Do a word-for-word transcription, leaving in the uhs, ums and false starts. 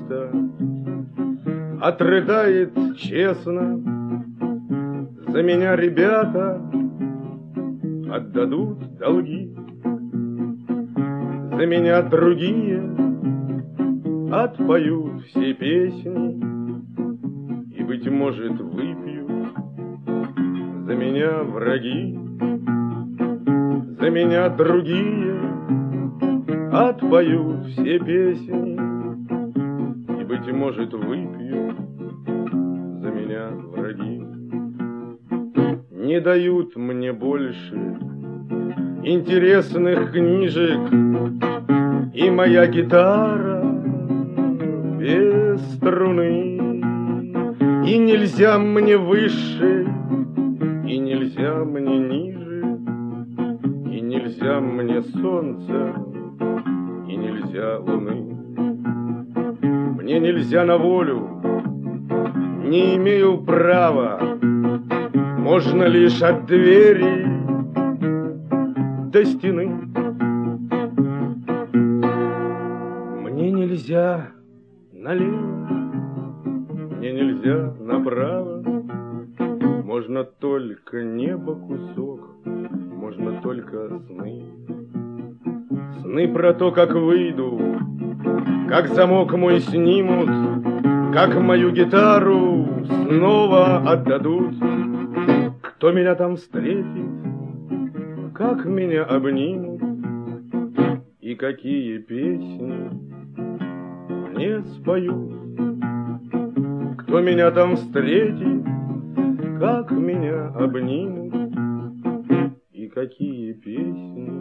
место, отрыдает честно. За меня ребята отдадут долги, за меня другие отпоют все песни и, быть может, выпьют за меня враги. За меня другие отпоют все песни и, быть может, выпьют за меня враги. Не дают мне больше интересных книжек, и моя гитара без струны. И нельзя мне выше, и нельзя мне ниже, и нельзя мне солнца, и нельзя луны. Мне нельзя на волю, не имею права, можно лишь от двери до стены. Мне нельзя налево, мне нельзя направо, можно только небо кусок, можно только сны. Сны про то, как выйду, как замок мой снимут, как мою гитару снова отдадут. Кто меня там встретит, как меня обнимут, и какие песни мне споют. Кто меня там встретит, как меня обнимут, и какие песни